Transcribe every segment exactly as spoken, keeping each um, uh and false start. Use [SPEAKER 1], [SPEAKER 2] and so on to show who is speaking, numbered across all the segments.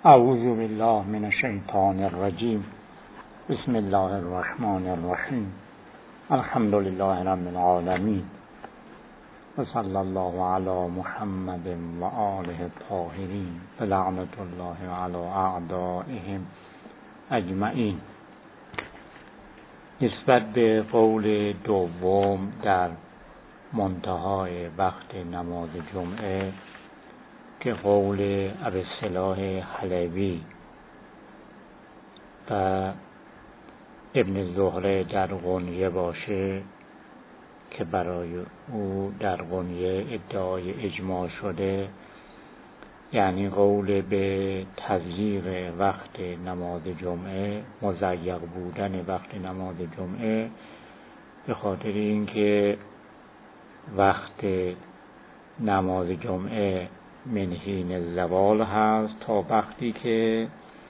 [SPEAKER 1] اعوذ بالله من الشیطان الرجیم. بسم الله الرحمن الرحیم. الحمد لله رب العالمین و صلی الله علی محمد و آله الطاهرین و لعنت الله علی اعدائهم اجمعین. نسبت به قول دوم در منتهای وقت نماز جمعه که قول ابوالصلاح حلبی و ابن زهره در غنیه باشه که برای او در غنیه ادعای اجماع شده، یعنی قول به تضییق وقت نماز جمعه، مضیق بودن وقت نماز جمعه، به خاطر اینکه وقت نماز جمعه من حین زوال هست تا وقتی که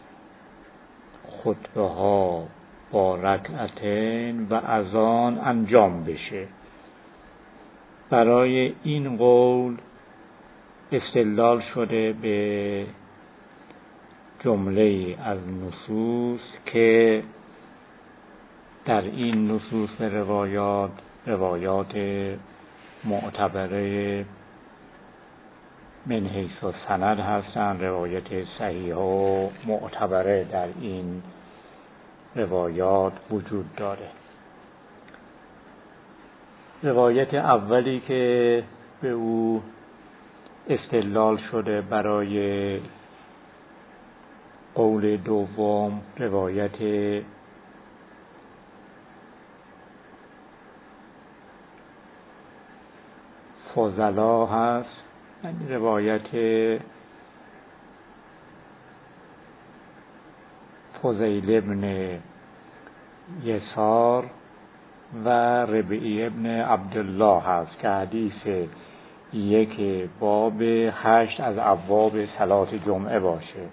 [SPEAKER 1] خطبه ها با رکعتین و اذان انجام بشه. برای این قول استدلال شده به جمله از نصوص که در این نصوص روایات روایات معتبره من حیث سند هستند، روایت صحیح و معتبره در این روایات وجود داره. روایت اولی که به او استدلال شده برای قول دوم، روایت فضلا هست، روایت فضیل ابن یسار و ربیعی ابن عبدالله هست که حدیث یک باب هشت از ابواب صلات جمعه باشه.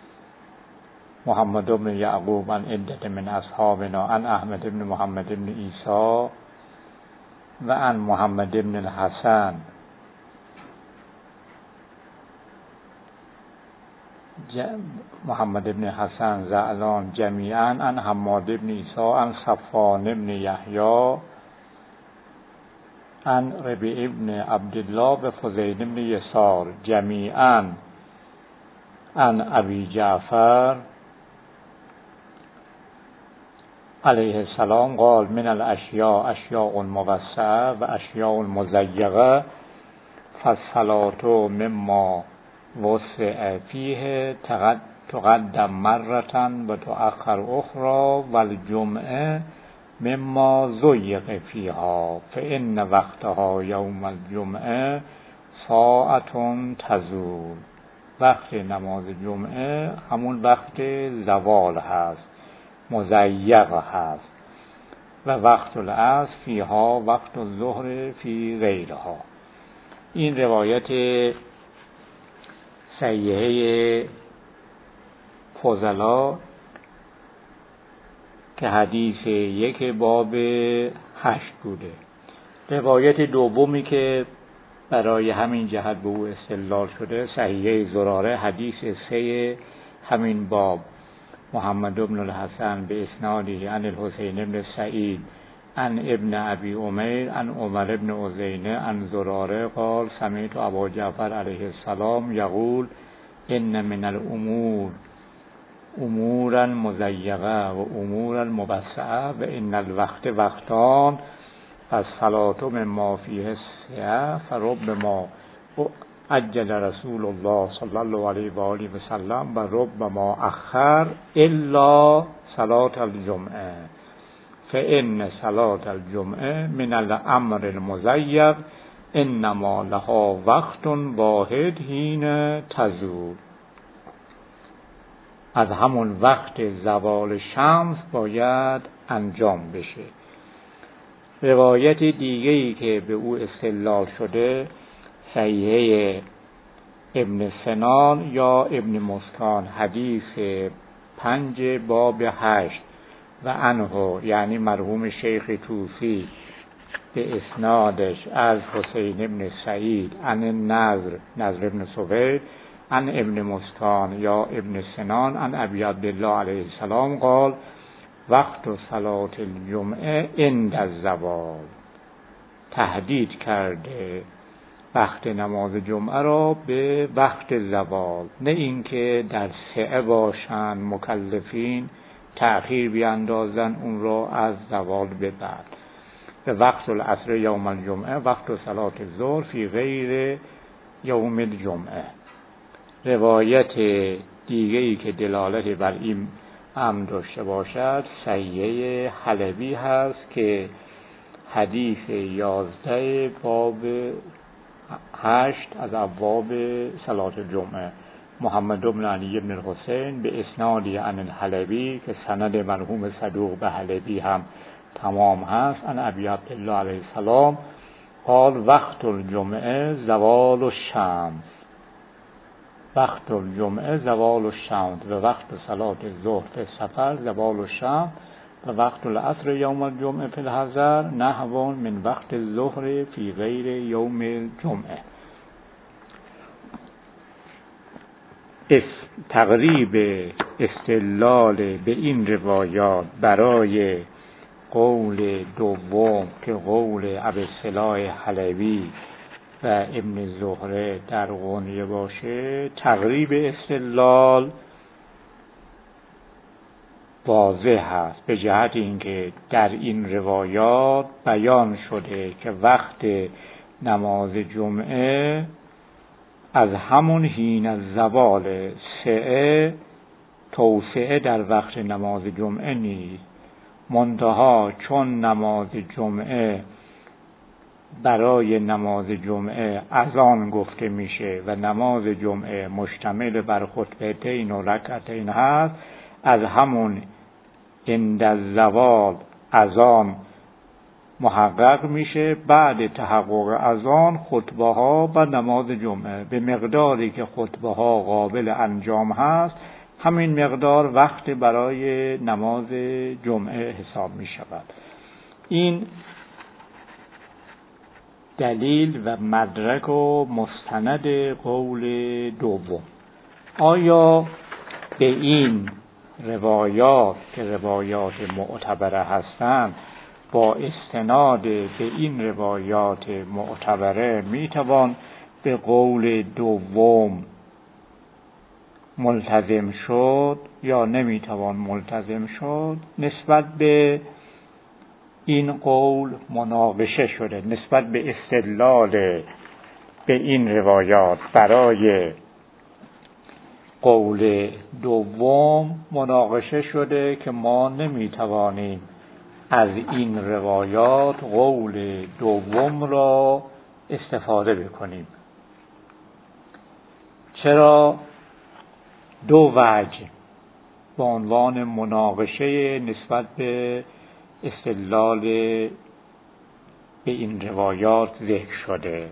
[SPEAKER 1] محمد بن یعقوب عن عدة من اصحابنا عن احمد بن محمد بن عیسی و عن محمد بن الحسن محمد بن حسن زعلان جمیعا عن حماد بن عیسی عن صفوان بن یحیی عن ربیع بن عبدالله و فضیل بن یسار جمیعا عن ابی جعفر علیه السلام قال من الاشیاء اشیاء موسعه و اشیاء مضیقه فالصلاة مما وسع فیه تقدم مرة و تؤخر اخرى و الجمعه مما ضیق فیها فان وقتها یوم الجمعه ساعت تزول. وقت نماز جمعه همون وقت زوال هست، مضیق هست، و وقت العصر فیها وقت الظهر فی غیرها. این روایت صحیحه فضلا که حدیث یک باب هشت بوده. روایت دومی که برای همین جهت به او استدلال شده صحیحه زراره، حدیث سه همین باب، محمد بن الحسن به اسناده عن الحسین بن سعید عن ابن ابی عمیر عن عمر بن عزینه عن زراره قال سمعت ابا جعفر علیه السلام یقول ان من الامور امورا مضیقه و امورا موسعه و ان الوقت وقتان فالصلاة مما فیه سعه فربما عجل رسول الله صلی الله علیه و آله و سلم و ربما اخر الا صلاة الجمعه فان صلاة الجمعه من الامر المضیق انما لها وقت واحد حین تزول. از همون وقت زوال شمس باید انجام بشه. روایت دیگه‌ای که به او استدلال شده صحیحه ابن سنان یا ابن مسکان، حدیث پنج باب هشت و عنه، یعنی مرحوم شیخ طوسی به اسنادش از حسین ابن سعید عن نضر نضر ابن سوید عن ابن مستان یا ابن سنان عن ابی عبدالله علیه السلام قال وقت صلاة الجمعه عند الزوال. تهدید کرده وقت نماز جمعه را به وقت زوال، نه اینکه در سعه باشن مکلفین تأخیر بیاندازن اون را از زوال به بعد. به وقت العصر یوم الجمعه وقت صلاة الظهر فی غیر یوم الجمعه. روایت دیگه‌ای که دلالت بر این امر داشته باشد صحیحه حلبی هست که حدیث یازده باب هشت از ابواب صلاة الجمعه، محمد بن علی بن الحسین به اسنادی عن الحلبی که سند مرحوم صدوق به حلبی هم تمام هست، عن ابی عبدالله علیه السلام قال وقت الجمعه زوال الشمس. وقت الجمعه زوال الشمس و وقت صلاة الظهر فی السفر زوال الشمس و وقت العصر یوم الجمعه فی الحضر نحو من وقت الظهر فی غیر یوم الجمعه. تقریب استدلال به این روایات برای قول دوم که قول ابوالصلاح حلبی و ابن زهره در قونیه باشه، تقریب استدلال واضح هست به جهت اینکه در این روایات بیان شده که وقت نماز جمعه از همون حین از زوال سعه توسعه در وقت نماز جمعه نیست، منتها چون نماز جمعه برای نماز جمعه اذان گفته میشه و نماز جمعه مشتمل بر خطبتین و رکعتین هست، از همون عند الزوال اذان محقق میشه. بعد تحقق اذان خطبه ها و نماز جمعه به مقداری که خطبه ها قابل انجام هست، همین مقدار وقت برای نماز جمعه حساب می شود. این دلیل و مدرک و مستند قول دوم. آیا به این روایات که روایات معتبره هستند با استناد به این روایات معتبره می توان به قول دوم ملتزم شد یا نمی توان ملتزم شد؟ نسبت به این قول مناقشه شده، نسبت به استدلال به این روایات برای قول دوم مناقشه شده که ما نمی توانیم از این روایات قول دوم را استفاده بکنیم. چرا؟ دو وجه به عنوان مناقشه نسبت به استدلال به این روایات ذکر شده.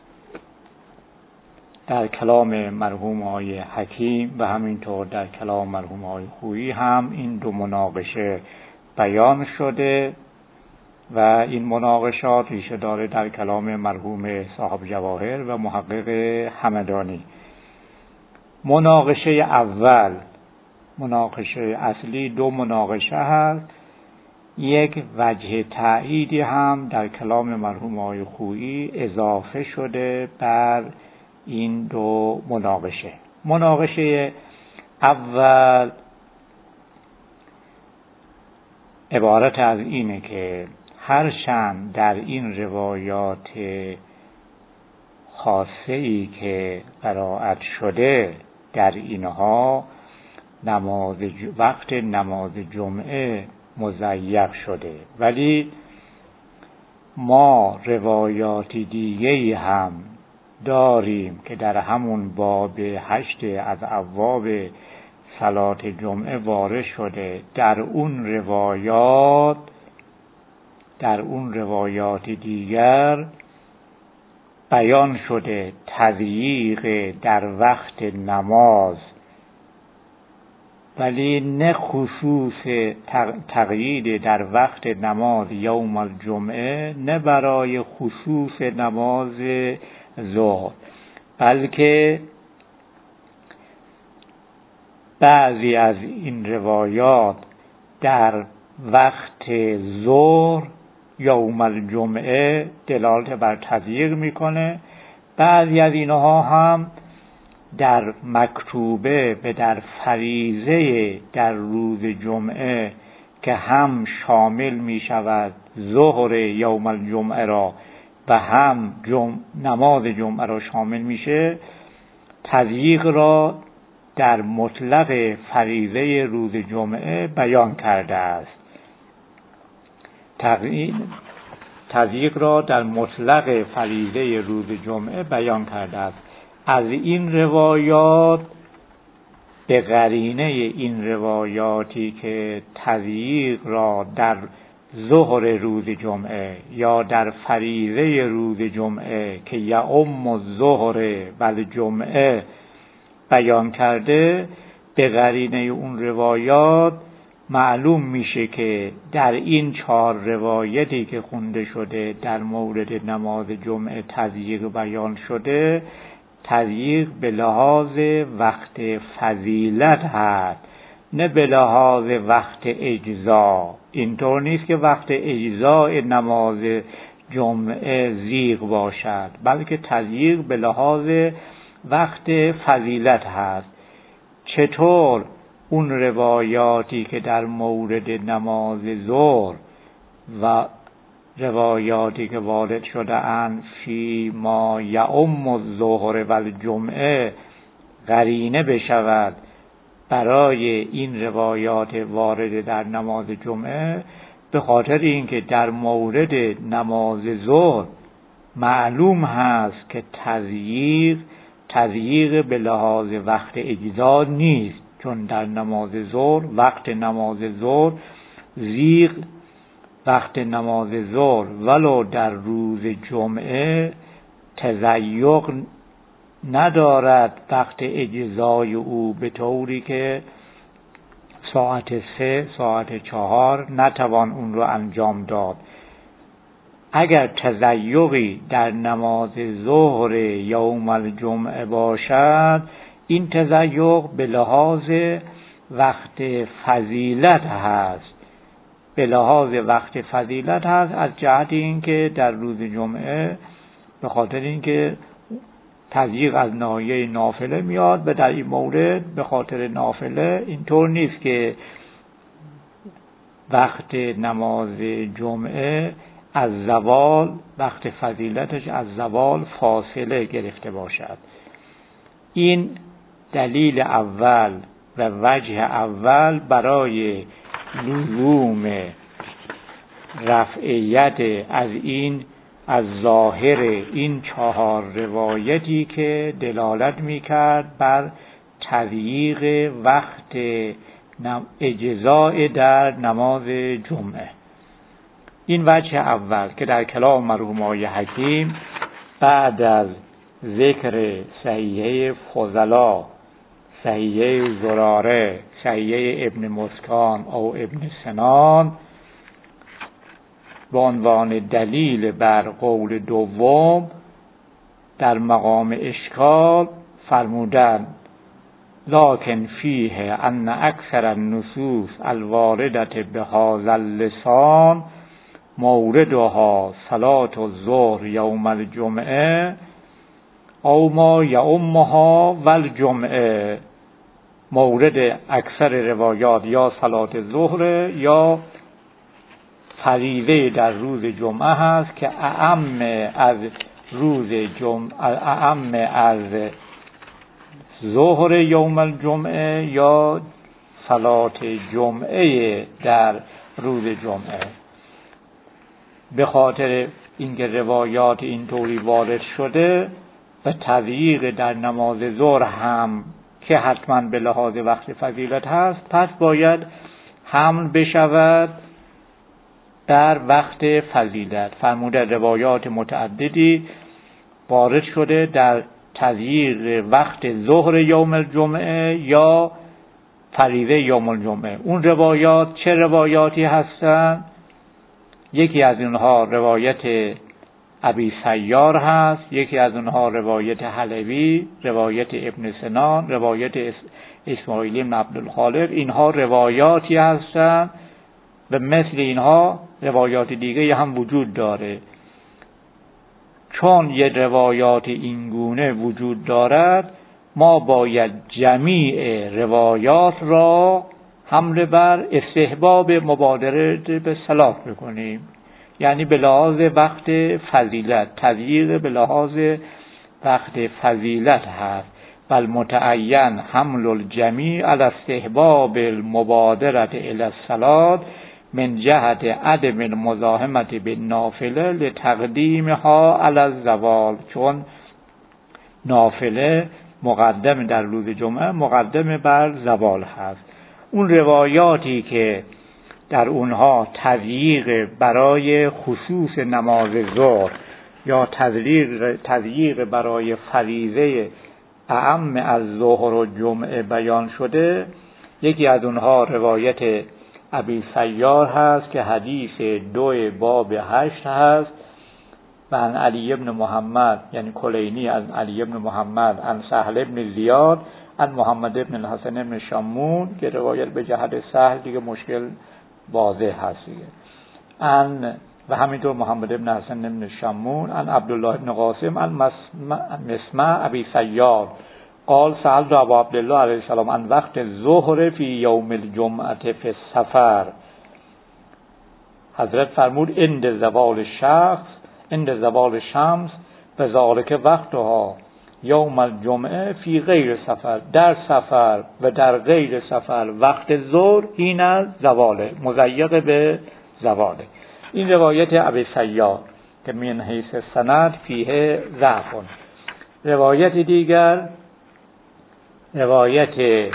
[SPEAKER 1] در کلام مرحوم آقای حکیم و همینطور در کلام مرحوم آقای خویی هم این دو مناقشه بیان شده و این مناقشات ریشه داره در کلام مرحوم صاحب جواهر و محقق همدانی. مناقشه اول، مناقشه اصلی، دو مناقشه هست. یک وجه تأییدی هم در کلام مرحوم آقای خویی اضافه شده بر این دو مناقشه. مناقشه اول عبارت از اینه که هرچند در این روایات خاصه ای که قرائت شده در اینها نماز وقت نماز جمعه مضیق شده، ولی ما روایات دیگه‌ای هم داریم که در همون باب هشت از ابواب صلاة جمعه وارد شده. در اون روایات در اون روایات دیگر بیان شده تضییق در وقت نماز، ولی نه خصوص تقیید در وقت نماز یوم الجمعه، نه برای خصوص نماز ظهر، بلکه بعضی از این روایات در وقت ظهر یوم الجمعه دلالت بر تضییق میکنه، بعضی از اینها هم در مکتوبه و در فریضه در روز جمعه که هم شامل می شود ظهر یوم الجمعه را و هم جمع نماز جمعه را شامل میشه، تضییق را در مطلق فریضه روز جمعه بیان کرده است. تضییق را در مطلق فریضه روز جمعه بیان کرده است. از این روایات به قرینه این روایاتی که تضییق را در ظهر روز جمعه یا در فریضه روز جمعه که یعم الظهر و الجمعه بیان کرده، به قرینه اون روایات معلوم میشه که در این چهار روایتی که خونده شده در مورد نماز جمعه تضییق بیان شده، تضییق به لحاظ وقت فضیلت هست، نه به لحاظ وقت اجزا. اینطور نیست که وقت اجزاء نماز جمعه زیغ باشد، بلکه تضییق به لحاظ وقت فضیلت هست. چطور؟ اون روایاتی که در مورد نماز ظهر و روایاتی که وارد شده اند فی ما یعم الظهر و الجمعه قرینه بشود برای این روایات وارد در نماز جمعه، به خاطر اینکه در مورد نماز ظهر معلوم هست که تضییق تضییق به لحاظ وقت اجزا نیست، چون در نماز ظهر وقت نماز ظهر زیغ وقت نماز ظهر ولو در روز جمعه تضیق ندارد وقت اجزای او، به طوری که ساعت سه ساعت چهار نتوان اون رو انجام داد. اگر تضیقی در نماز ظهر یوم الجمعه باشد، این تضیق به لحاظ وقت فضیلت هست، به لحاظ وقت فضیلت هست از جهت اینکه در روز جمعه به خاطر اینکه تضییق از ناحیه نافله میاد و در این مورد به خاطر نافله اینطور نیست که وقت نماز جمعه از زوال وقت فضیلتش از زوال فاصله گرفته باشد. این دلیل اول و وجه اول برای لزوم رفعیت از این از ظاهر این چهار روایتی که دلالت میکرد بر تضییق وقت اجزاء در نماز جمعه. این وجه اول که در کلام مرحوم آقای حکیم بعد از ذکر صحیحه فضلا، صحیحه زراره، صحیحه ابن مسکان او ابن سنان، به عنوان دلیل بر قول دوم در مقام اشکال فرمودند لکن فیه ان اکثر النصوص الواردة بهذا اللسان موردها صلاة الظهر یوم الجمعه او ما یعمها و الجمعه. مورد اکثر روایات یا صلاة ظهر یا فریضه در روز جمعه هست که اعم از روز جمعه، اعم از ظهر یوم الجمعه یا صلاة جمعه در روز جمعه. به خاطر اینکه روایات اینطوری وارد شده و تضییق در نماز ظهر هم که حتما به لحاظ وقت فضیلت هست، پس باید حمل بشود در وقت فضیلت. فرموده روایات متعددی وارد شده در تضییق وقت ظهر یوم الجمعه یا فریضه یوم الجمعه. اون روایات چه روایاتی هستند؟ یکی از اینها روایت ابی سیار هست، یکی از اونها روایت حلبی، روایت ابن سنان، روایت اسماعیل بن عبدالخالق. اینها روایاتی هستند و مثل اینها روایات دیگه هم وجود داره. چون یه روایات اینگونه وجود دارد، ما باید جمیع روایات را حمل بر استحباب مبادره به صلاح بکنیم، یعنی به لحاظ وقت فضیلت، تضییق به لحاظ وقت فضیلت هست. بل متعین حمل الجمیع علی استحباب المبادره الی الصلاة من جهت عدم المزاحمت بالنافله لتقدیمها علی الزوال، چون نافله مقدم در روز جمعه مقدم بر زوال هست. اون روایاتی که در اونها تضییق برای خصوص نماز ظهر یا تضییق تضییق برای فریضه اعم از ظهر و جمعه بیان شده، یکی از اونها روایت ابی سیار هست که حدیث دو باب هشت هست و عن علی ابن محمد، یعنی کلینی از علی ابن محمد، عن سهل ابن زیاد، عن محمد ابن الحسن ابن شمون، که روایت به جهت سهل دیگه مشکل واضح هست دیگه. عن و همینطور محمد ابن حسن ابن شمون، عن عبدالله ابن قاسم، عن مسمع ابی سیار قال سألت ابا عبدالله علیه السلام عن وقت ظهر فی یوم الجمعه فی السفر. حضرت فرمود عند زوال شخص عند زوال شمس و ذالک وقتها یوم الجمعه فی غیر سفر، در سفر و در غیر سفر وقت ظهر این از زواله، مضیق به زواله. این روایت ابی سیار که من حیث سند فیه ضعف. روایت دیگر روایت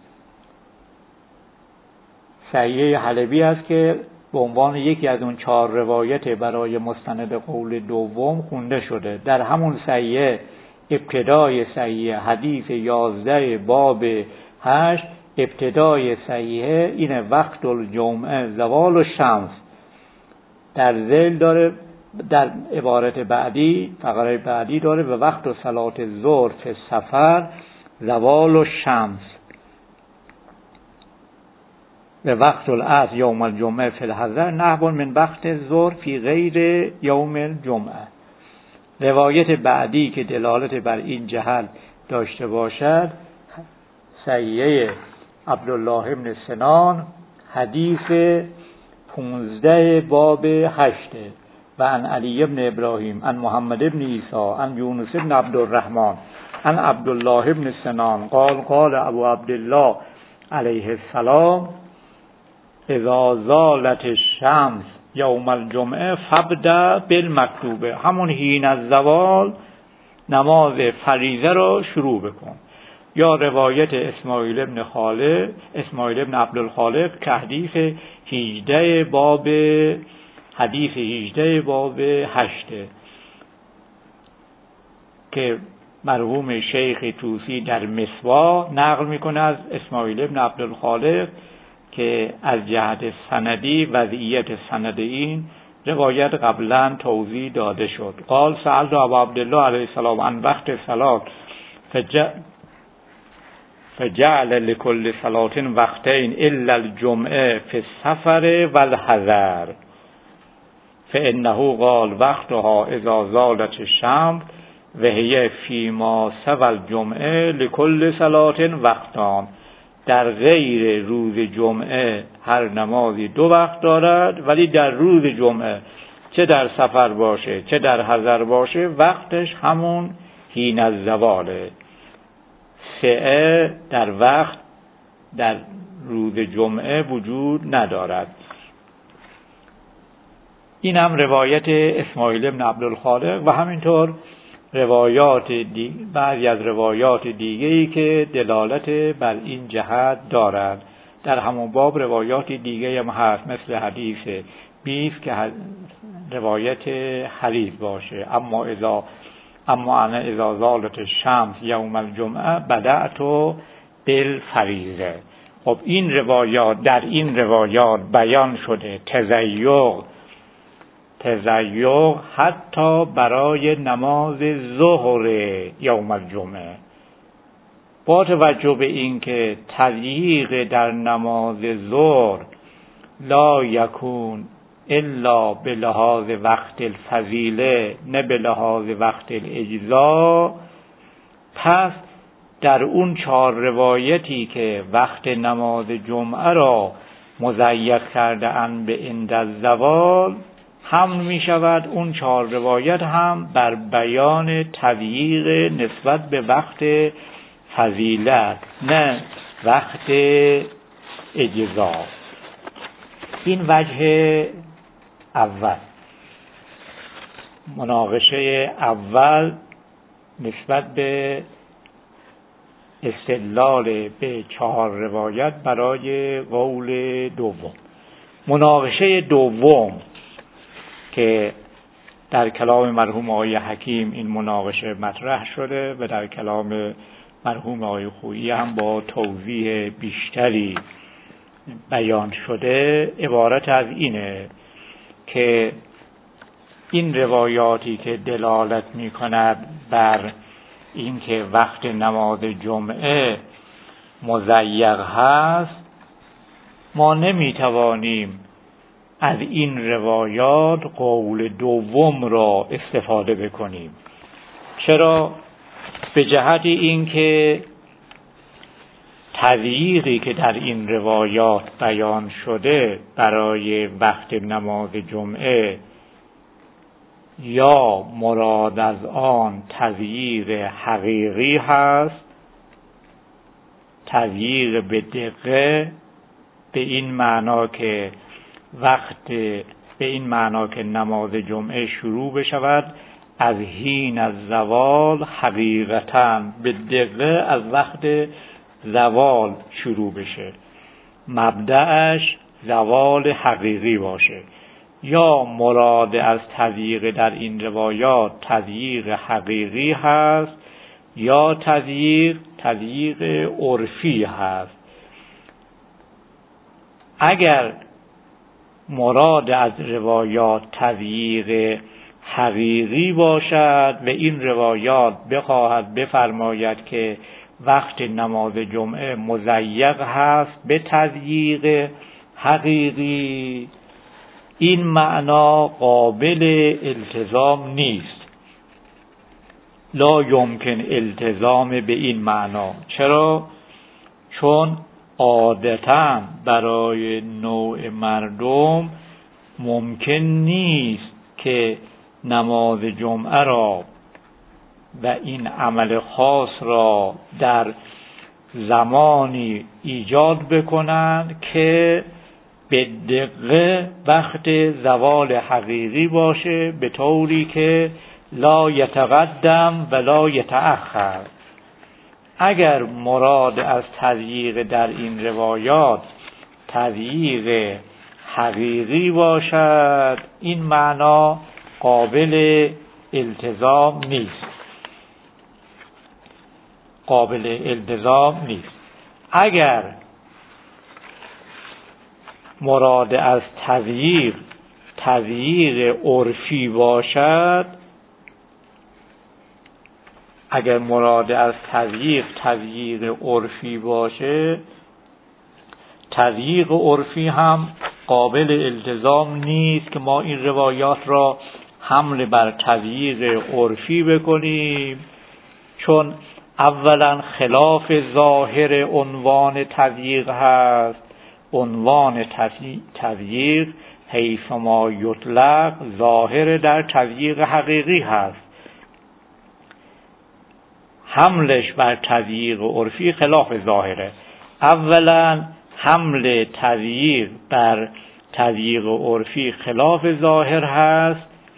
[SPEAKER 1] صحیح حلبی است که به عنوان یکی از اون چهار روایت برای مستند قول دوم خونده شده. در همون صحیح ابتدای صحیح حدیث یازده باب هشت، ابتدای صحیح این وقت الجمعه زوال و شمس، در ذیل داره در عبارت بعدی فقره بعدی داره و وقت و صلات ظهر فی سفر زوال و شمس و وقت العصر یوم الجمعه فی الحضر نحو من وقت ظهر فی غیر یوم الجمعه. روایت بعدی که دلالت بر این جهت داشته باشد صحیحه عبدالله ابن سنان حدیث پونزده باب هشته و عن علی ابن ابراهیم عن محمد ابن عیسی عن یونس ابن عبدالرحمن عن عبدالله ابن سنان قال قال ابو عبدالله علیه السلام اذا زالت الشمس یوم الجمعه فابدأ بالمکتوبه، همون حین از زوال نماز فریضه رو شروع بکن. یا روایت اسماعیل ابن خالق اسماعیل ابن عبدالخالق که حدیث هجده باب حدیث هجده باب هشته که مرحوم شیخ توسی در مصباح نقل میکنه از اسماعیل ابن عبدالخالق که از جهت سندی وضعیت سند این روایت قبلا توضیح داده شد. قال سألت ابا عبدالله علیه السلام عن وقت صلات فجعل فجعل لكل صلاة وقتين الا الجمعه في السفر والحضر فانه قال وقتها اذا زالت الشمس و هي فيما سوى الجمعه لكل صلاة وقتان. در غیر روز جمعه هر نمازی دو وقت دارد، ولی در روز جمعه چه در سفر باشه چه در حضر باشه وقتش همون حین از زواله. سعه در وقت در روز جمعه وجود ندارد. این هم روایت اسماعیل ابن عبدالخالق و همینطور روایات دیگه، بعضی از روایات دیگه‌ای که دلالت بر این جهت دارد. در همون باب روایات دیگه هم هست مثل حدیث بیست که روایت حریز باشه اما اذا اما انا اذا زالت الشمس یوم الجمعه بدأت بالفریضه. خب این روایات در این روایات بیان شده تزیق تزیق حتی برای نماز ظهر یوم الجمعه. با توجه به این که تضییق در نماز ظهر لا یکون الا به لحاظ وقت الفضیله نه به لحاظ وقت الاجزا، پس در اون چهار روایتی که وقت نماز جمعه را مضیق کرده اند به عند الزوال، حمل می شود اون چهار روایت هم بر بیان تضییق نسبت به وقت فضیلت نه وقت اجزا. این وجه اول. مناقشه اول نسبت به استدلال به چهار روایت برای قول دوم. مناقشه دوم که در کلام مرحوم آقای حکیم این مناقشه مطرح شده و در کلام مرحوم آقای خویی هم با توضیح بیشتری بیان شده، عبارت از اینه که این روایاتی که دلالت می کند بر اینکه وقت نماز جمعه مضیق هست، ما نمی توانیم از این روایات قول دوم را استفاده بکنیم. چرا؟ به جهت اینکه تضییقی که در این روایات بیان شده برای وقت نماز جمعه یا مراد از آن تضییق حقیقی هست، تضییق به دقیقه، به این معنا که وقت به این معنا که نماز جمعه شروع بشود از حین از زوال، حقیقتاً به دقیقه از وقت زوال شروع بشه، مبدأش زوال حقیقی باشه. یا مراد از تضییق در این روایات تضییق حقیقی هست یا تضییق تضییق عرفی هست. اگر مراد از روایات تضییق حقیقی باشد و این روایات بخواهد بفرماید که وقت نماز جمعه مضیق هست به تضییق حقیقی، این معنا قابل التزام نیست، لا یمکن التزام به این معنا. چرا؟ چون عادتاً برای نوع مردم ممکن نیست که نماز جمعه را و این عمل خاص را در زمانی ایجاد بکنند که به دقیقه وقت زوال حقیقی باشه، به طوری که لا یتقدم و لا یتأخر. اگر مراد از تضییق در این روایات تضییق حقیقی باشد، این معنا قابل التزام نیست، قابل التزام نیست. اگر مراد از تضییق تضییق عرفی باشد، اگر مراد از تضییق تضییق عرفی باشه، تضییق عرفی هم قابل التزام نیست که ما این روایات را حمل بر تضییق عرفی بکنیم، چون اولا خلاف ظاهر عنوان تضییق هست. عنوان تضییق حیث ما یطلق ظاهر در تضییق حقیقی هست، حملش بر تضییق عرفی خلاف ظاهره. اولا حمل تضییق بر تضییق عرفی خلاف ظاهر هست.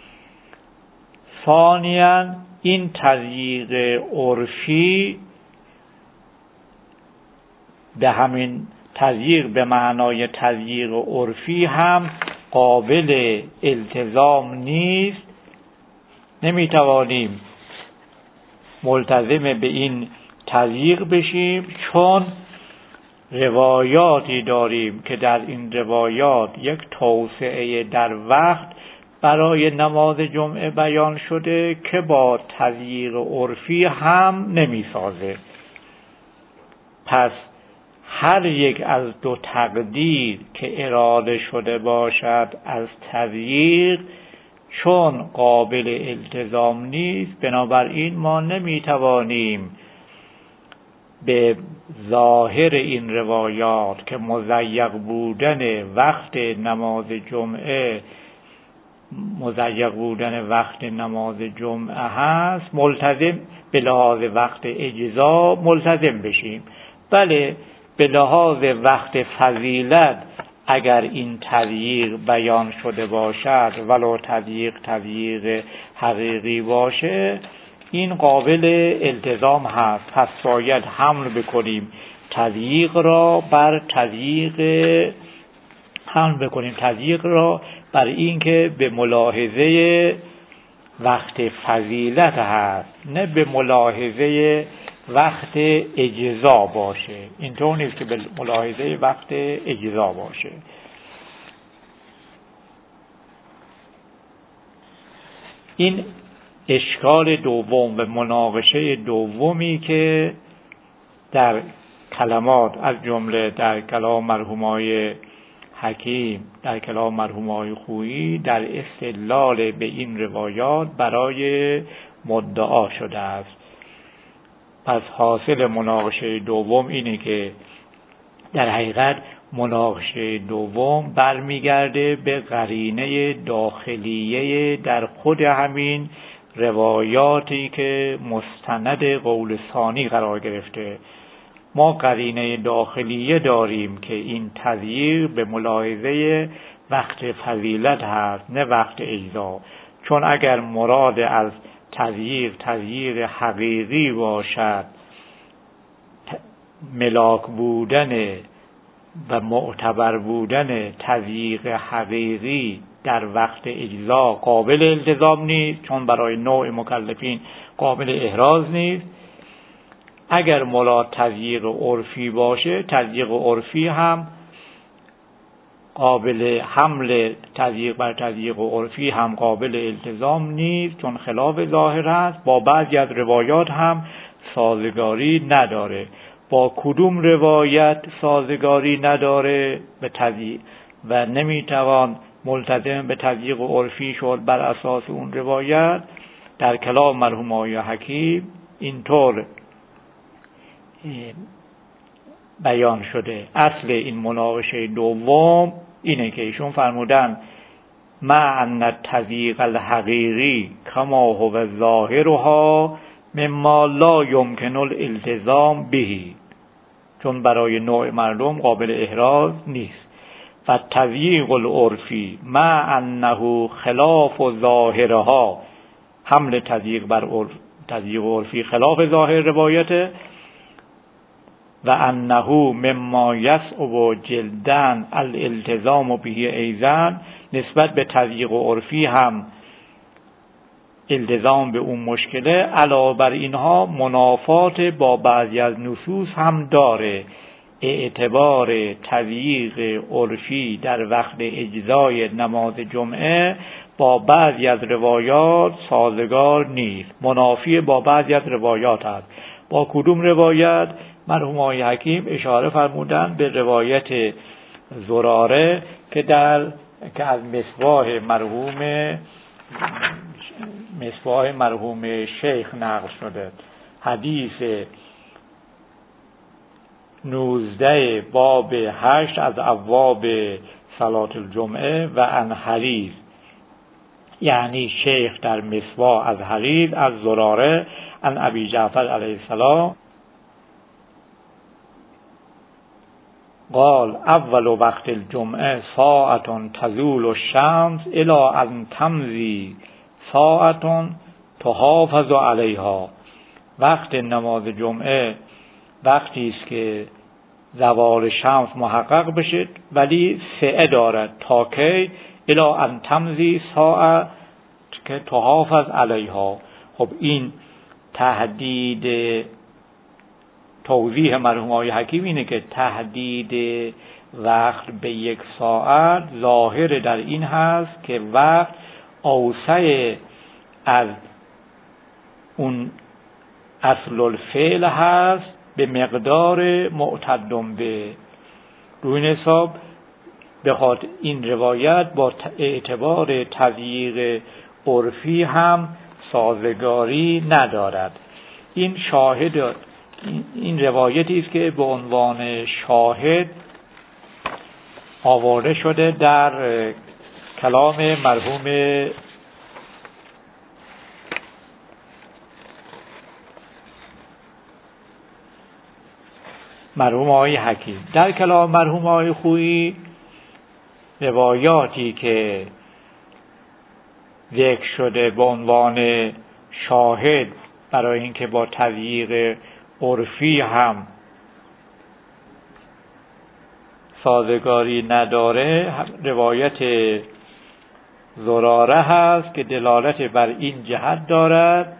[SPEAKER 1] ثانیاً این تضییق عرفی به همین تضییق به معنای تضییق عرفی هم قابل التزام نیست. نمیتوانیم ملتزم به این تضییق بشیم، چون روایاتی داریم که در این روایات یک توسعه در وقت برای نماز جمعه بیان شده که با تضییق عرفی هم نمیسازه. پس هر یک از دو تقدیر که اراده شده باشد از تضییق چون قابل التزام نیست، بنابراین ما نمیتوانیم به ظاهر این روایات که مضیق بودن وقت نماز جمعه مضیق بودن وقت نماز جمعه هست ملتزم به لحاظ وقت اجزا ملتزم بشیم. بله، به لحاظ وقت فضیلت اگر این تضییق بیان شده باشد ولو تضییق تضییق حقیقی باشه این قابل التزام هست. پس باید حمل بکنیم تضییق را بر تضییق حمل بکنیم تضییق را بر این که به ملاحظه وقت فضیلت هست، نه به ملاحظه وقت اجزا باشه. اینطور نیست که به ملاحظه وقت اجزا باشه. این اشکال دوم و مناقشه دومی که در کلمات از جمله در کلام مرحومای حکیم، در کلام مرحومای خویی در استدلال به این روایات برای مدعا شده است. پس حاصل مناقشه دوم اینه که در حقیقت مناقشه دوم برمیگرده به قرینه داخلیه در خود همین روایاتی که مستند قول ثانی قرار گرفته. ما قرینه داخلیه داریم که این تضییق به ملاحظه وقت فضیلت هست، نه وقت اجزا. چون اگر مراد از تضییق تضییق حقیقی باشد، ملاک بودن و معتبر بودن تضییق حقیقی در وقت اجزا قابل التزام نیست، چون برای نوع مکلفین قابل احراز نیست. اگر مراد تضییق عرفی باشه، تضییق عرفی هم قابل حمل تضییق بر تضییق عرفی هم قابل التزام نیست، چون خلاف ظاهر است. با بعضی از روایات هم سازگاری نداره. با کدوم روایت سازگاری نداره به تضییق و نمیتوان ملتزم به تضییق عرفی شد بر اساس اون روایت؟ در کلام مرحوم آقای حکیم اینطور بیان شده. اصل این مناقشه دوم اینه که ایشون فرمودن مع ان التضییق الحقیقی کما هو ظاهرها مما لا یمکن الالتزام به، چون برای نوع مردم قابل احراز نیست. و تضییق العرفی مع انه خلاف ظاهرها، حمل تضییق بر عرف تضییق عرفی خلاف ظاهر روایته. و انه مما یصعب جلداً الالتزام به ایضاً، نسبت به تضییق عرفی هم التزام به اون مشکله. علاوه بر اینها منافات با بعضی از نصوص هم داره. اعتبار تضییق عرفی در وقت اجزای نماز جمعه با بعضی از روایات سازگار نیست، منافی با بعضی از روایات است. با کدوم روایت؟ مرحوم آقای حکیم اشاره فرمودن به روایت زراره که در که از مصباح مرحوم مصباح مرحوم شیخ نقل شده. حدیث نوزده باب هشت از ابواب صلات الجمعه و عن حریز، یعنی شیخ در مصباح از حریز از زراره عن ابی جعفر علیه السلام قال اول وقت الجمعه ساعت تزول الشمس الی ان تمضی ساعت تحافظ علیها. وقت نماز جمعه وقتی است که زوال شمس محقق بشه ولی سعه دارد تا کی؟ الی ان تمضی ساعت که تحافظ علیها. خب این تهدید توضیح مرحوم آقای حکیم اینه که تهدید وقت به یک ساعت ظاهر در این هست که وقت اوسع از اون اصل الفعل هست به مقدار معتدم به. روی این حساب بخاطر این روایت با اعتبار تضییق عرفی هم سازگاری ندارد. این شاهد این روایتی است که به عنوان شاهد آورده شده در کلام مرحوم مرحوم آقای حکیم. در کلام مرحوم آقای خویی روایاتی که ذکر شده به عنوان شاهد برای اینکه با تضییق عرفی هم سازگاری نداره، روایت زراره هست که دلالت بر این جهت دارد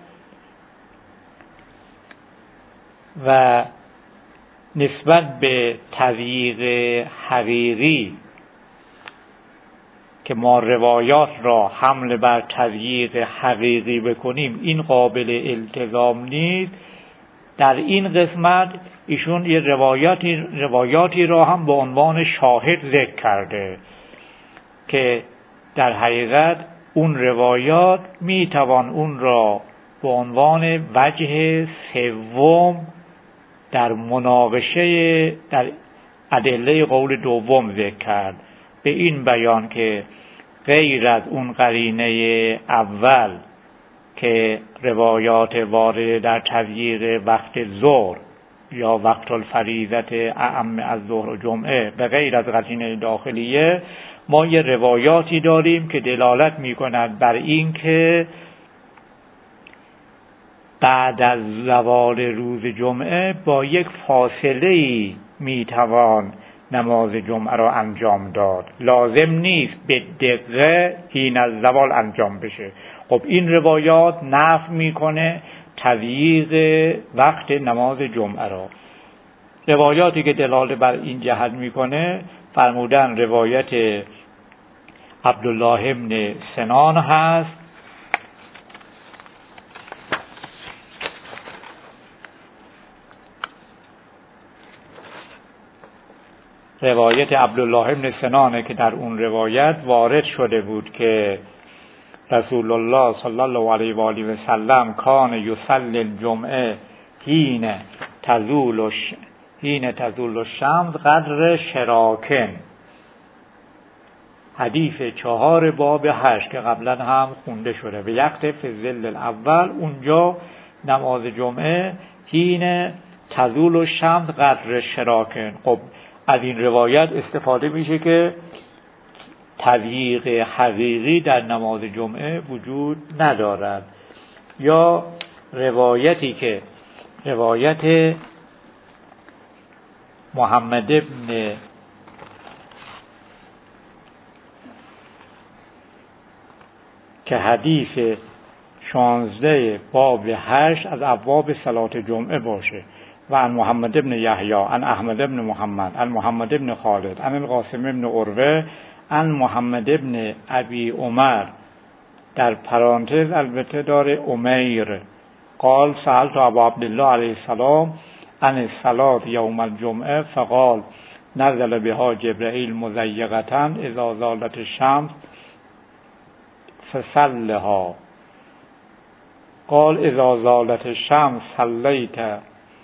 [SPEAKER 1] و نسبت به تضییق حقیقی که ما روایات را حمل بر تضییق حقیقی بکنیم این قابل التزام نیست. در این قسمت ایشون یه روایاتی روایاتی را هم به عنوان شاهد ذکر کرده که در حقیقت اون روایات میتوان اون را به عنوان وجه سوم در مناقشه در ادله قول دوم ذکر کرد، به این بیان که غیر از اون قرینه اول که روایات وارد در تضییق وقت ظهر یا وقت الفریضت اعم از ظهر و جمعه، به غیر از قرینه داخلیه ما یه روایاتی داریم که دلالت می کند بر این که بعد از زوال روز جمعه با یک فاصله می توان نماز جمعه را انجام داد، لازم نیست به دقیقه حین از زوال انجام بشه. خب این روایات نفی میکنه تضییق وقت نماز جمعه را. روایاتی که دلالت بر این جهت میکنه فرمودن روایت عبدالله ابن سنان هست روایت عبدالله ابن سنانه که در اون روایت وارد شده بود که رسول الله صلی الله علیه و آله و سلم کان یصلی الجمعه حین تزول حین تزول الشمس قدر شراکن، حدیث چهار باب هشت که قبلا هم خونده شده. به یقت فی ظل الاول اونجا نماز جمعه حین تزول الشمس قدر شراکن. خب از این روایت استفاده میشه که تضییق حقیقی در نماز جمعه وجود ندارد. یا روایتی که روایت محمد ابن که حدیث شانزده باب هشت از ابواب صلات جمعه باشه و عن محمد ابن یحیی عن احمد ابن محمد عن محمد ابن خالد عن القاسم ابن عروه عن محمد ابن ابی عمر، در پرانتز البته داره امیر، قال سألت ابا عبدالله علیه السلام عن الصلاة یوم الجمعه فقال نزل بها جبرائیل مضیقة اذا زالت الشمس فصلها. قال اذا زالت الشمس صلیت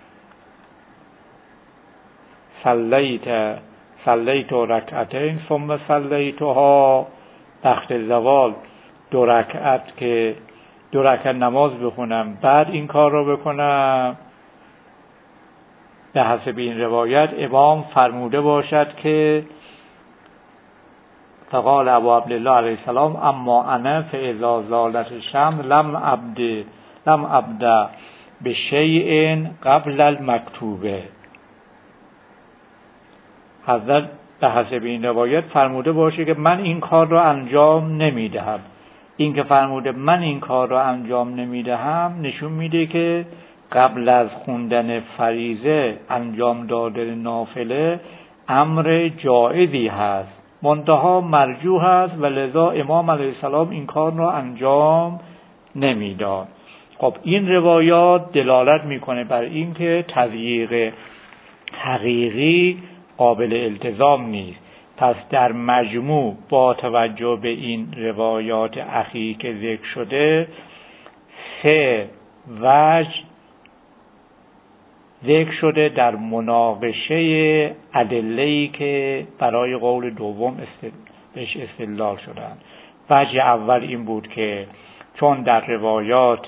[SPEAKER 1] صلیت صلیت رکعتین ثم صلیتها، وقت زوال دو رکعت که دو رکعت نماز بخونم بعد این کار رو بکنم. به حسب این روایت امام فرموده باشد که فقال ابو عبدالله علیه السلام اما انا فاذا زالت الشمس لم ابد لم ابدا بشیء قبل المکتوبه. حضرت به حسب این روایت فرموده باشه که من این کار را انجام نمیدهم. این که فرموده من این کار را انجام نمیدهم نشون میده که قبل از خوندن فریضه انجام دادن نافله امر جایزی هست منتها مرجوح است و لذا امام علیه السلام این کار را انجام نمیداد. خب این روایات دلالت میکنه بر این که تضییق حقیقی قابل التزام نیست. پس در مجموع با توجه به این روایات اخیری که ذکر شده، سه وجه ذکر شده در مناقشه ادله‌ای که برای قول دوم بهش استدلال شدن. وجه اول این بود که چون در روایات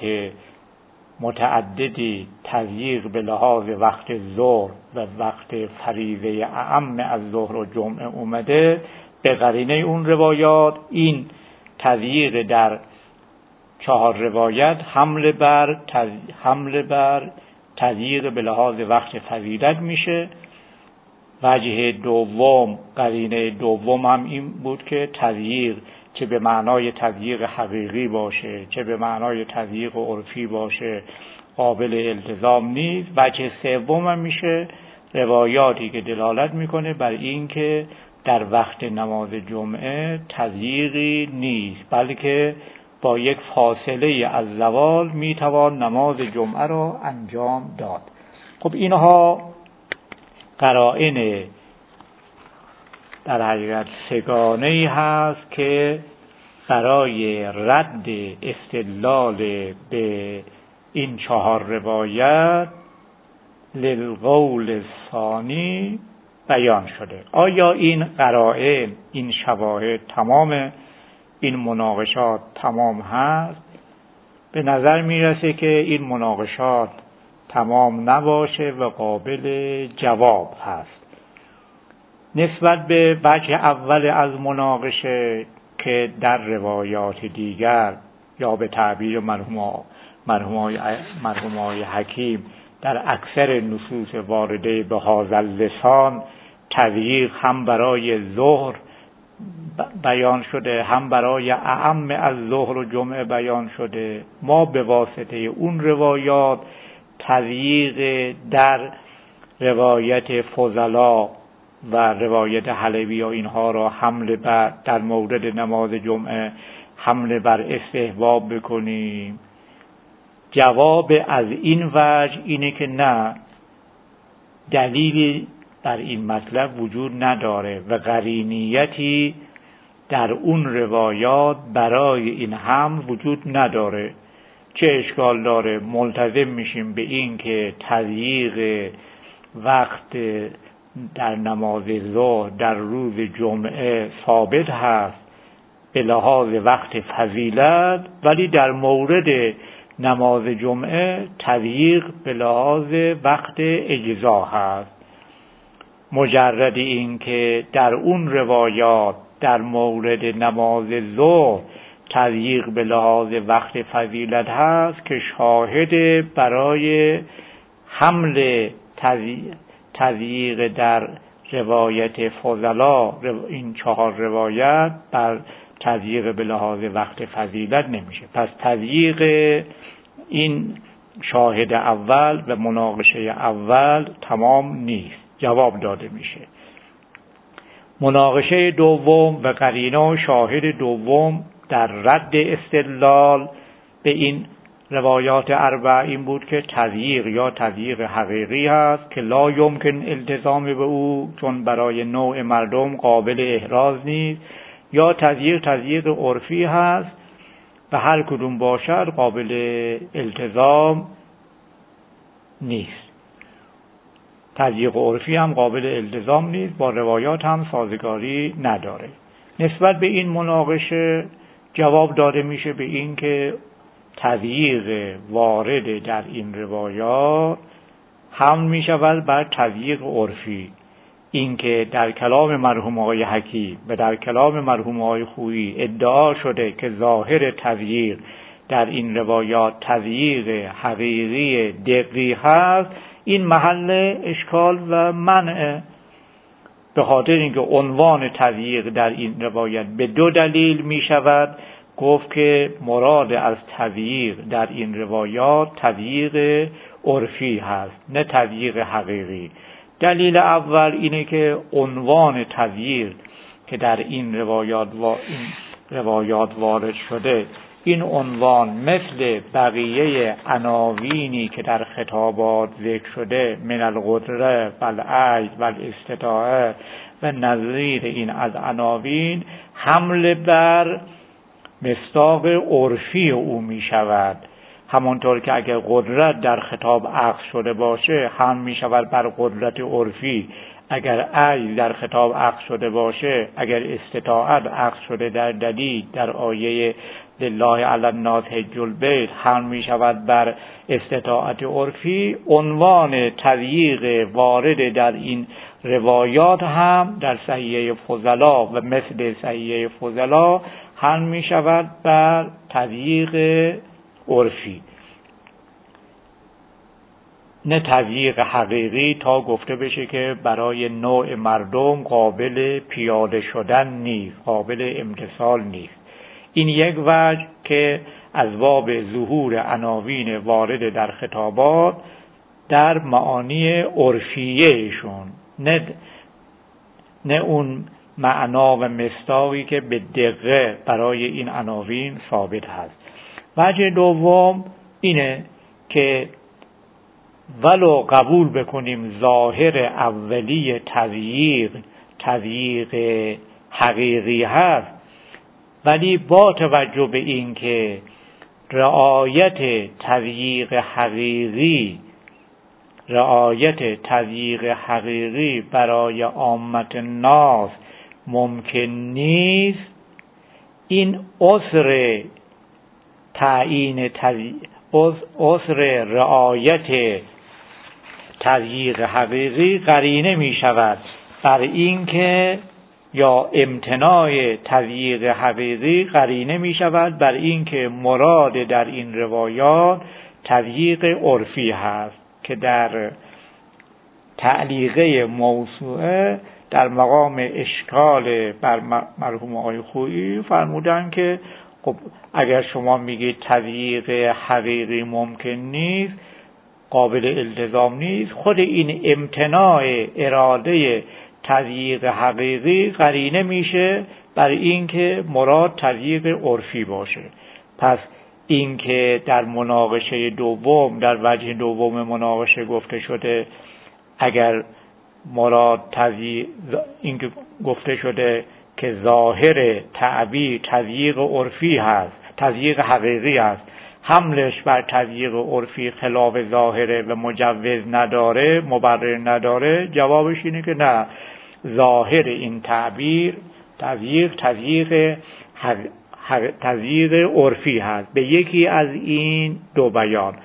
[SPEAKER 1] متعددی تضییق به لحاظ وقت ظهر و وقت فریضه اعم از ظهر و جمعه اومده، به قرینه اون روایات این تضییق در چهار روایت حمله بر حمله بر تضییق به لحاظ وقت فضیلت میشه. وجه دوم، قرینه دوم هم این بود که تضییق چه به معنای تضییق حقیقی باشه چه به معنای تضییق عرفی باشه قابل التزام نیست. وجه سوم هم میشه روایاتی که دلالت میکنه بر این که در وقت نماز جمعه تضییقی نیست، بلکه با یک فاصله از زوال میتوان نماز جمعه را انجام داد. خب اینها قرائن در حقیقت سگانه‌ای هست که برای رد استدلال به این چهار روایت للقول ثانی بیان شده. آیا این قرائن، این شواهد، تمام این مناقشات تمام هست؟ به نظر میرسه که این مناقشات تمام نباشه و قابل جواب هست. نسبت به وجه اول از مناقشه که در روایات دیگر یا به تعبیر مرحومای مرحومای حکیم در اکثر نصوص وارده به هذا اللسان تضییق هم برای ظهر بیان شده هم برای اعم از ظهر و جمعه بیان شده، ما به واسطه اون روایات تضییق در روایت فضلا و روایت حلبی و اینها را حمله بر در مورد نماز جمعه حمله بر استحباب بکنیم. جواب از این وجه اینه که نه، دلیلی بر این مطلب وجود نداره و قرینیتی در اون روایات برای این هم وجود نداره. چه اشکال داره؟ ملتزم میشیم به این که تضییق وقت در نماز ظهر در روز جمعه ثابت هست به لحاظ وقت فضیلت، ولی در مورد نماز جمعه تضییق به لحاظ وقت اجزا هست. مجرد این که در اون روایات در مورد نماز ظهر تضییق به لحاظ وقت فضیلت هست که شاهد برای حمل تضییق در روایت فضلا این چهار روایت بر تضییق به لحاظ وقت فضیلت نمیشه. پس تضییق این شاهد اول و مناقشه اول تمام نیست، جواب داده میشه. مناقشه دوم و قرینه و شاهد دوم در رد استدلال به این روایات اربع این بود که تضییق یا تضییق حقیقی هست که لا یمکن التزام به او چون برای نوع مردم قابل احراز نیست، یا تضییق تضییق عرفی هست و هر کدوم باشد قابل التزام نیست. تضییق عرفی هم قابل التزام نیست، با روایات هم سازگاری نداره. نسبت به این مناقشه جواب داده میشه به این که تضییق وارد در این روایات حمل می شود بر تضییق عرفی. این که در کلام مرحوم آقای حکیم و در کلام مرحوم آقای خویی ادعا شده که ظاهر تضییق در این روایات تضییق حقیقی دقیقی هست، این محل اشکال و منع، به خاطر اینکه عنوان تضییق در این روایت به دو دلیل می شود. گفت که مراد از تضییق در این روایات تضییق عرفی هست نه تضییق حقیقی. دلیل اول اینه که عنوان تضییق که در این روایات و این روایات وارد شده، این عنوان مثل بقیه عناوینی که در خطابات ذکر شده، من القدره و العجز و الاستطاعه و نظیر این از عناوین، حمل بر مصداق عرفی او می شود. همانطور که اگر قدرت در خطاب عکس شده باشه، هم می شود بر قدرت عرفی. اگر عجز در خطاب عکس شده باشه، اگر استطاعت عکس شده در دلیل در آیه لله علی الناس حج البیت، هم می شود بر استطاعت عرفی. عنوان تضییق وارد در این روایات هم در صحیحه فضلا و مثل صحیحه فضلا هم می شود بر تضییق عرفی، نه تضییق حقیقی، تا گفته بشه که برای نوع مردم قابل پیاده شدن نیست، قابل امتثال نیست. این یک وجه که از باب ظهور عناوین وارد در خطابات در معانی عرفیهشون، نه نه اون معنا و مصداقی که به دقیقه برای این عناوین ثابت هست. وجه دوم اینه که ولو قبول بکنیم ظاهر اولی تضییق تضییق حقیقی هست، ولی با توجه به این که رعایت تضییق حقیقی رعایت تضییق حقیقی برای عامت الناس ممکن نیست، این عذر تعیین عذر رعایت تضییق حقیقی قرینه می شود بر این که یا امتناع تضییق حقیقی قرینه می شود بر این که مراد در این روایات تضییق عرفی هست که در تعلیقه موسوعه در مقام اشکال بر مرحوم آقای خویی فرمودن که خب اگر شما میگید تضییق حقیقی ممکن نیست، قابل التزام نیست، خود این امتناع اراده تضییق حقیقی قرینه میشه بر این که مراد تضییق عرفی باشه. پس این که در مناقشه دوم، در وجه دوم مناقشه گفته شده اگر مراد تضییق، این که گفته شده که ظاهر تعبیر تضییق عرفی هست، تضییق حقیقی هست، حملش بر تضییق عرفی خلاف ظاهره و مجوز نداره، مبرر نداره، جوابش اینه که نه، ظاهر این تعبیر تضییق تضییق تضییق عرفی هست به یکی از این دو بیان.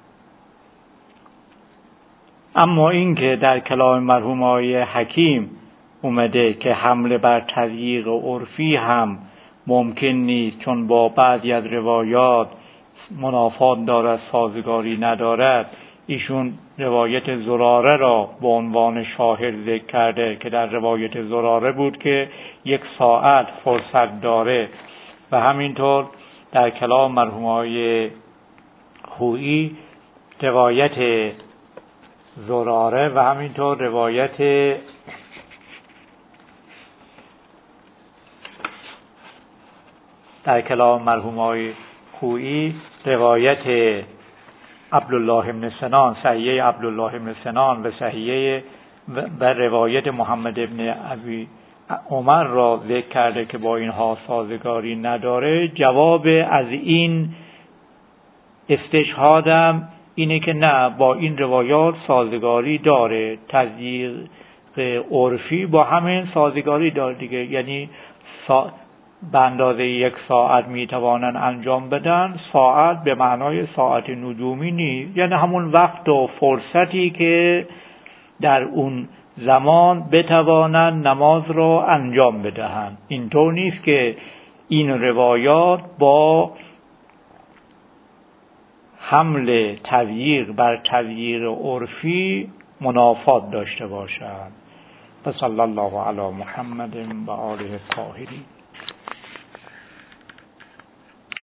[SPEAKER 1] اما این که در کلام مرحوم آقای حکیم اومده که حمله بر تضییق عرفی هم ممکن نیست چون با بعضی از روایات منافات دارد، سازگاری ندارد، ایشون روایت زراره را به عنوان شاهد ذکر کرده که در روایت زراره بود که یک ساعت فرصت داره، و همینطور در کلام مرحوم آقای خویی روایت زراره و همینطور روایت در کلام مرحوم آقای خویی روایت عبدالله بن سنان، صحیحه عبدالله بن سنان و صحیحه و روایت محمد بن ابی عمر را ذکر کرده که با اینها سازگاری نداره. جواب از این استشهادم اینه که نه، با این روایات سازگاری داره، تضییق عرفی با همین سازگاری داره دیگه، یعنی سا... به اندازه یک ساعت میتوانن انجام بدن. ساعت به معنای ساعت نجومی نیست، یعنی همون وقت و فرصتی که در اون زمان بتوانن نماز را انجام بدهند. اینطور نیست که این روایات با حمل تضییق بر تضییق عرفی منافات داشته باشند. صلی الله علی محمد و آله الطاهرین.